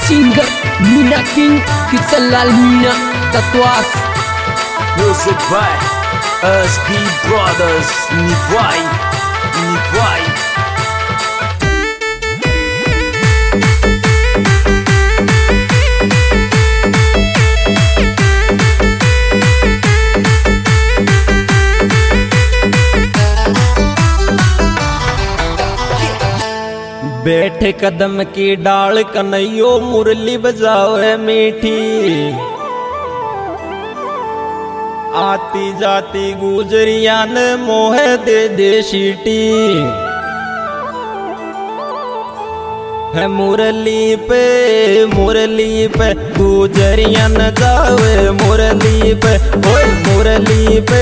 Singer Mina King Kitsalal Mina Tatuas. Music by SB Brothers. Nivai बैठे कदम की डाल कन्हैयो मुरली बजावे मीठी, आती जाती गुजरिया ने मोह दे सीटी है। मुरली पे गुजरिया न जावे मुरली पे, ओए मुरली पे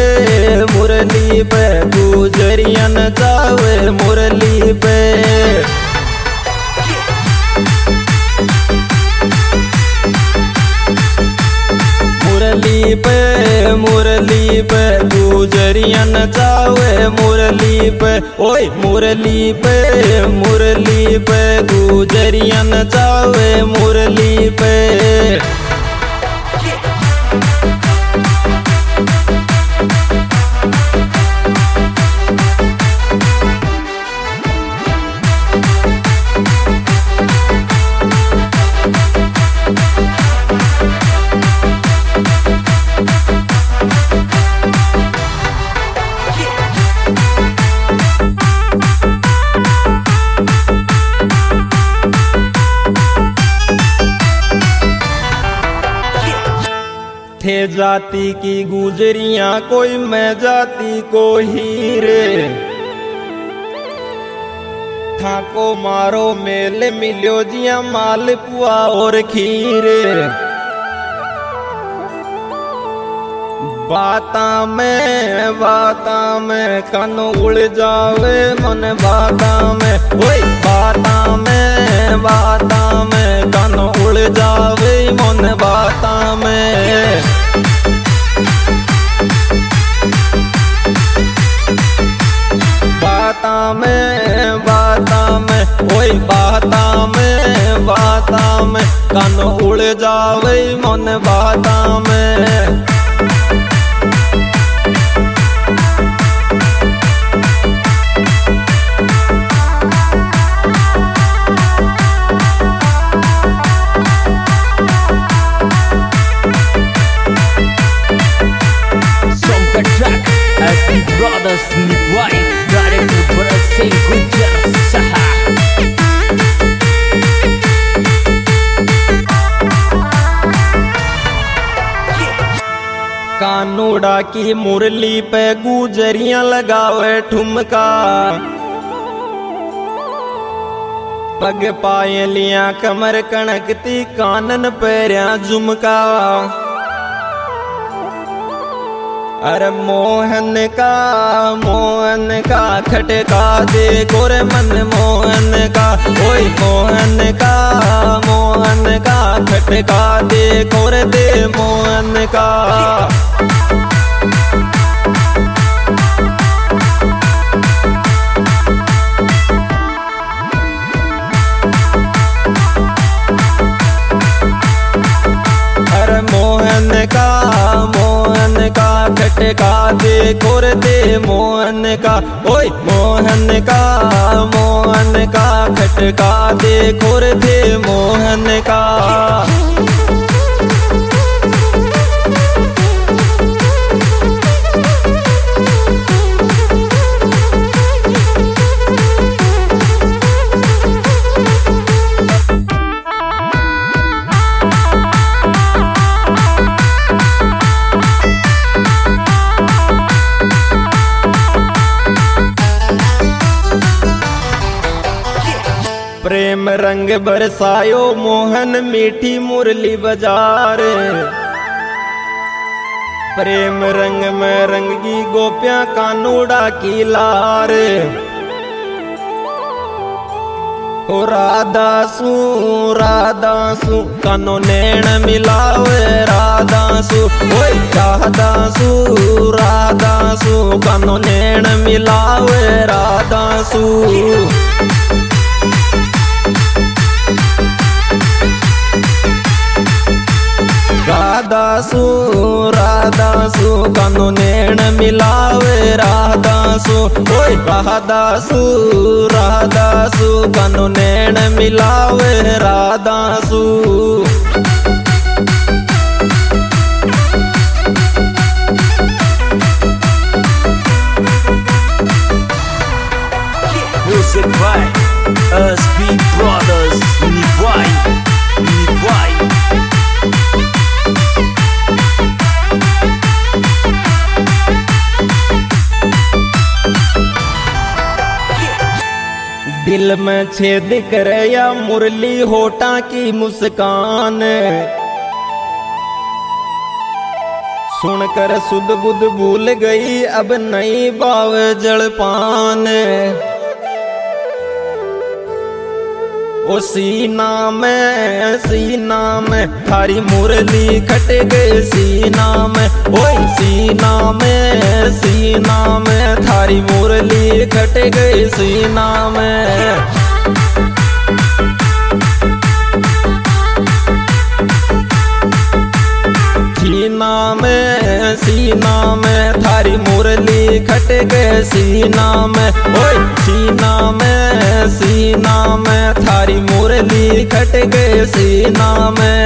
गुजरिया न जावे मुरली पे। मुरली पे गुजरिया न जावे मुरली पे, ओए मुरली पे गुजरिया न जावे मुरली पे। थे जाती की गुजरियां कोई मैं जाती को हीरे, थाको मारो मेल मिलो जिया माल पुआ और खीरे। बाता में कानो उड़ जावे मन बाता में, ओए बाता में कानो उड़ जावे मन बाता में। बाता में ओए बाता में कानो उड़ जावे मन बाता में। SB Brothers Nivai Director Berasing Gujar Saha. कानूड़ा की मुरली पे गुजरियां लगावे ठुमका, पग पायलियां कमर कणकती कानन पैरिया झुमका। अरे मोहन का खटका दे गोरे मन मोहन का, ओए मोहन का खटका दे गोरे दे मोहन का। अरे मोहन का खटका दे गोर दे मोहन का, ओए मोहन का खटका दे गोर दे मोहन का। प्रेम रंग बरसायो मोहन मीठी मुरली बाजार, प्रेम रंग में रंगी गोपियां कानूड़ा की लार। ओ राधा सू कानो नैन मिलावे राधा सू, ओए राधा सू कानो नैन मिलावे राधा सू। राधासु कानो नैन मिलावे राधासु ओए राधासु कानो नैन मिलावे राधासु Music by SB Brothers, Nivai. दिल में छेद करे या मुरली होठा की मुस्कान, सुनकर सुध बुध भूल गई अब नहीं बाव जलपान। ओ सीना में थारी मुरली खट गए सीना में ओए सीना में थारी मुरली खट गए सीना में। सीना में थारी मुरली खट गए सीना में ओए सीना में थारी मुरली खट गए सीना में।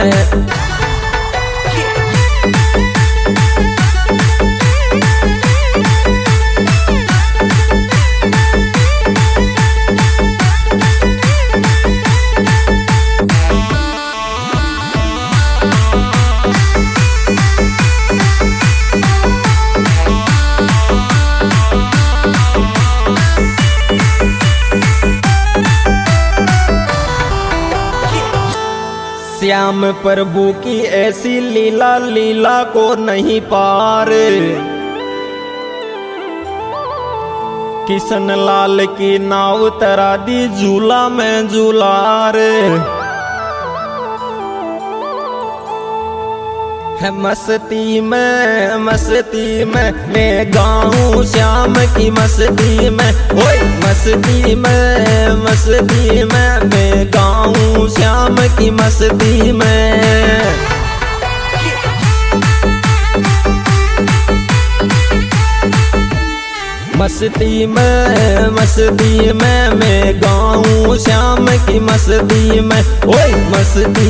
श्याम प्रभु की ऐसी लीला को नहीं पार, किशन लाल की नाव तरा दी झूला में झूलार। है मस्ती में मैं गाऊं श्याम की मस्ती में ओए मस्ती में मैं गाऊं श्याम की मस्ती में। मस्ती में मैं गाऊं श्याम की मस्ती में ओए मस्ती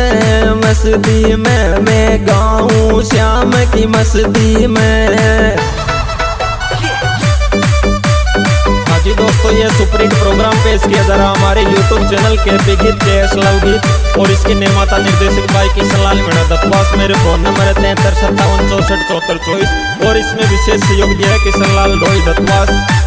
में मैं गाऊं श्याम की मस्ती में। जी दोस्तों, ये सुपरहिट प्रोग्राम पेश किया जा रहा हमारे YouTube चैनल KP गीत KS लव गीत और इसके निर्माता निर्देशक भाई किशन लाल मीणा दत्तवास। मेरे फोन नंबर है 7357 64 74 24 और इसमें विशेष सहयोग दिया है किशन लाल ढोई दत्तवास।